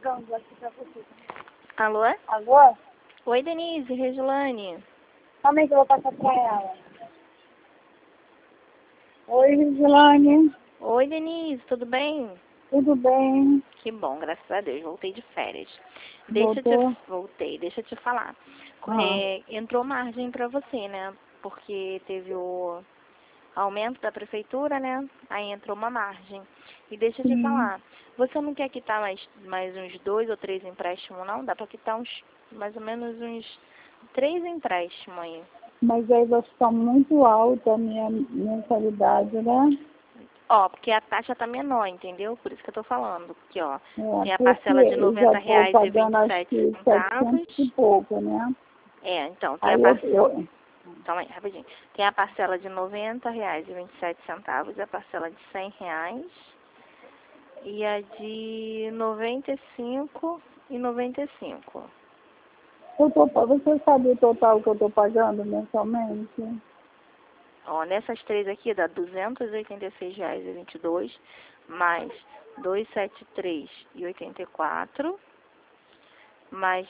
Pronto, vai ficar pra você. Alô? Alô? Oi, Denise, Regiane. Calma aí que eu vou passar pra ela. Oi, Gislane. Oi, Denise, tudo bem? Tudo bem? Que bom, graças a Deus, voltei de férias. Voltou? Voltei, deixa eu te falar. Ah. Entrou margem pra você, né? Porque teve o aumento da prefeitura, né? Aí entrou uma margem. E deixa eu te Sim. falar, você não quer quitar mais uns 2 ou 3 empréstimos, não? Dá pra quitar mais ou menos uns 3 empréstimos aí. Mas aí vai ficar muito alta a minha mensalidade, né? Ó, porque a taxa tá menor, entendeu? Por isso que eu tô falando. Aqui, ó. É, Tem a porque parcela de eu já estou R$ pagando acho 90,27 que 700 e centavos. pouco, né? Então, tem a Aí parcela. Calma aí, rapidinho. Tem a parcela de R$ 90,27 e a parcela de R$ 100 e a de R$ 95,95. Você sabe o total que eu estou pagando mensalmente? Ó, nessas três aqui dá R$ 286,22 mais 273,84 mais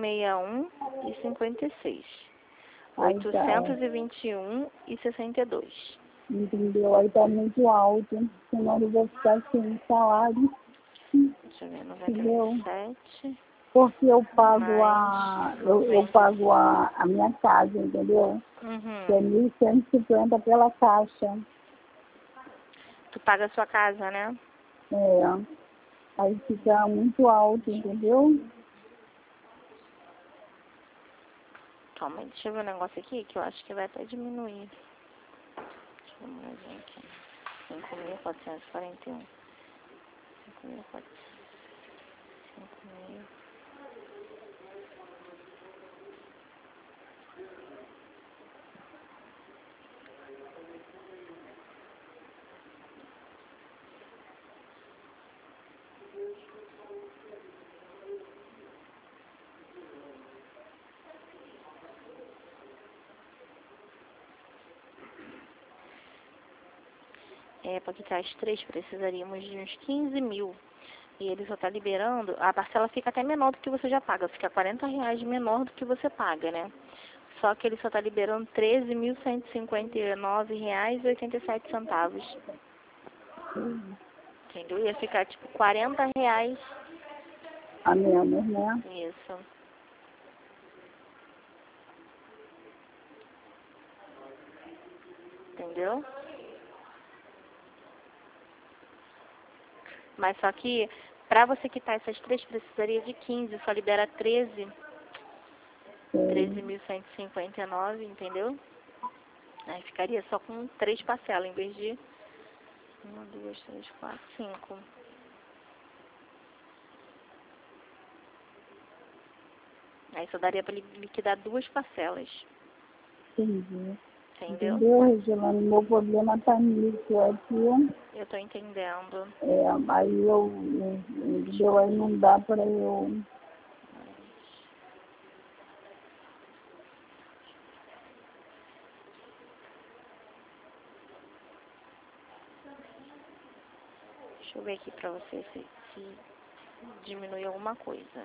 261,56. Aí tá, 821,62. entendeu? Aí tá muito alto, senão eu vou ficar sem salário, Deixa eu ver, entendeu? 97 Porque eu pago mais eu 90. pago a minha casa, entendeu? Que é Uhum. 1.150 pela caixa. Tu paga a sua casa, né? É, aí fica muito alto, entendeu? Calma aí, deixa eu ver um negócio aqui que eu acho que vai até diminuir. Deixa eu dar uma olhadinha aqui. 5.441. 5.400. 5.000. Para quitar as três, precisaríamos de uns 15 mil. E ele só está liberando, a parcela fica até menor do que você já paga, fica R$ 40 menor do que você paga, né? Só que ele só está liberando R$ 13.159,87. Entendeu? Ia ficar tipo R$ 40. A menos, né? Isso. Entendeu? Mas só que para você quitar essas três precisaria de 15, só libera 13. Sim. 13.159, entendeu? Aí ficaria só com 3 parcelas, em vez de 1, 2, 3, 4, 5. Aí só daria para liquidar 2 parcelas, Entendi. entendeu? Entendeu, Regiane? Meu problema tá nisso aqui. Eu tô entendendo. Aí entendeu? Aí não dá para eu. Deixa eu ver aqui pra você se diminui alguma coisa.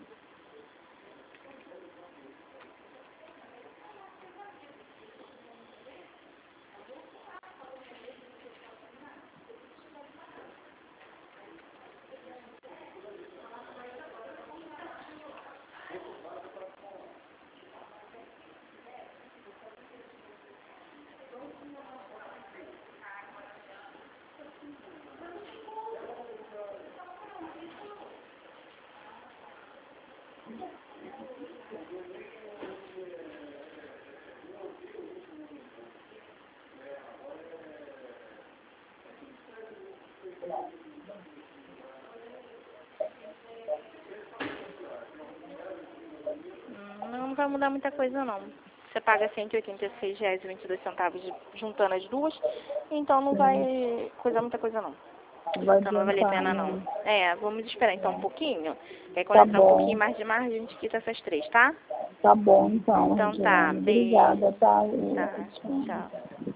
Não vai mudar muita coisa não. Você paga R$ 186,22 juntando as duas, então não vai coisar muita coisa não. Vai Então não vai valer a adiantar, pena não. né? Vamos esperar então um pouquinho. E aí quando Tá entrar um pouquinho bom. mais de margem, a gente quita essas três, tá? Tá bom, então, Então tá, Regiane. beijo. Obrigada, tá? Tá, tchau.